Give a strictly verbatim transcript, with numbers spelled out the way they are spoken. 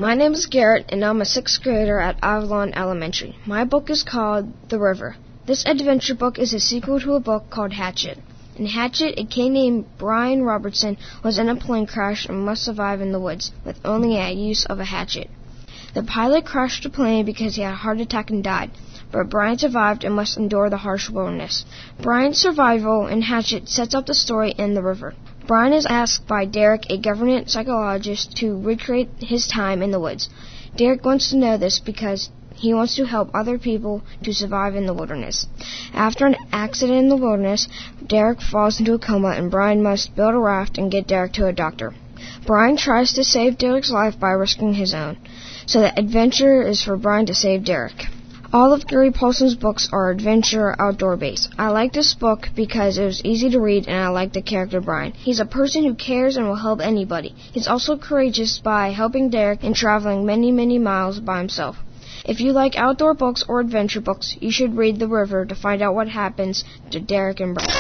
My name is Garrett, and I'm a sixth grader at Avalon Elementary. My book is called The River. This adventure book is a sequel to a book called Hatchet. In Hatchet, a kid named Brian Robertson was in a plane crash and must survive in the woods with only a use of a hatchet. The pilot crashed the plane because he had a heart attack and died, but Brian survived and must endure the harsh wilderness. Brian's survival in Hatchet sets up the story in The River. Brian is asked by Derek, a government psychologist, to recreate his time in the woods. Derek wants to know this because he wants to help other people to survive in the wilderness. After an accident in the wilderness, Derek falls into a coma and Brian must build a raft and get Derek to a doctor. Brian tries to save Derek's life by risking his own. So the adventure is for Brian to save Derek. All of Gary Paulson's books are adventure outdoor based. I like this book because it was easy to read and I like the character Brian. He's a person who cares and will help anybody. He's also courageous by helping Derek and traveling many, many miles by himself. If you like outdoor books or adventure books, you should read The River to find out what happens to Derek and Brian.